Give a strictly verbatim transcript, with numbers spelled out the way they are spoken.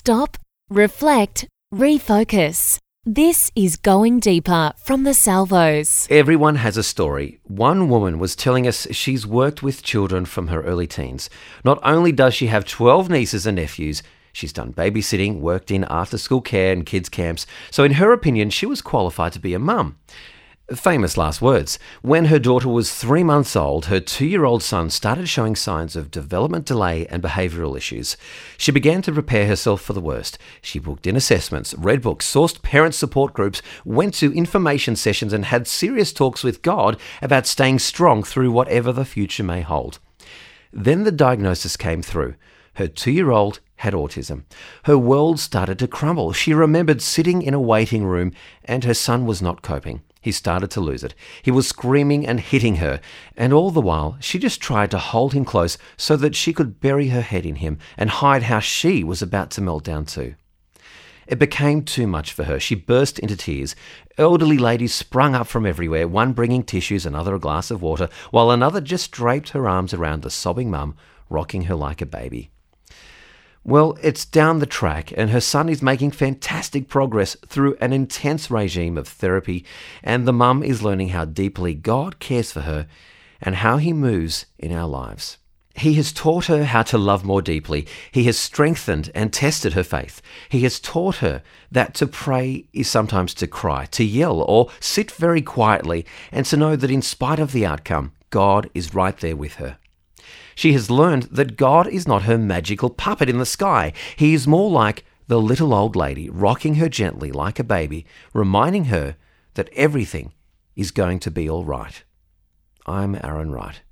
Stop, reflect, refocus. This is Going Deeper from the Salvos. Everyone has a story. One woman was telling us she's worked with children from her early teens. Not only does she have twelve nieces and nephews, she's done babysitting, worked in after-school care and kids camps, so in her opinion, she was qualified to be a mum. Famous last words. When her daughter was three months old, her two-year-old son started showing signs of development delay and behavioural issues. She began to prepare herself for the worst. She booked in assessments, read books, sourced parent support groups, went to information sessions and had serious talks with God about staying strong through whatever the future may hold. Then the diagnosis came through. Her two-year-old had autism. Her world started to crumble. She remembered sitting in a waiting room and her son was not coping. He started to lose it. He was screaming and hitting her, and all the while she just tried to hold him close so that she could bury her head in him and hide how she was about to melt down too. It became too much for her. She burst into tears. Elderly ladies sprung up from everywhere, one bringing tissues, another a glass of water, while another just draped her arms around the sobbing mum, rocking her like a baby. Well, it's down the track and her son is making fantastic progress through an intense regime of therapy, and the mum is learning how deeply God cares for her and how he moves in our lives. He has taught her how to love more deeply. He has strengthened and tested her faith. He has taught her that to pray is sometimes to cry, to yell or sit very quietly, and to know that in spite of the outcome, God is right there with her. She has learned that God is not her magical puppet in the sky. He is more like the little old lady, rocking her gently like a baby, reminding her that everything is going to be all right. I'm Aaron Wright.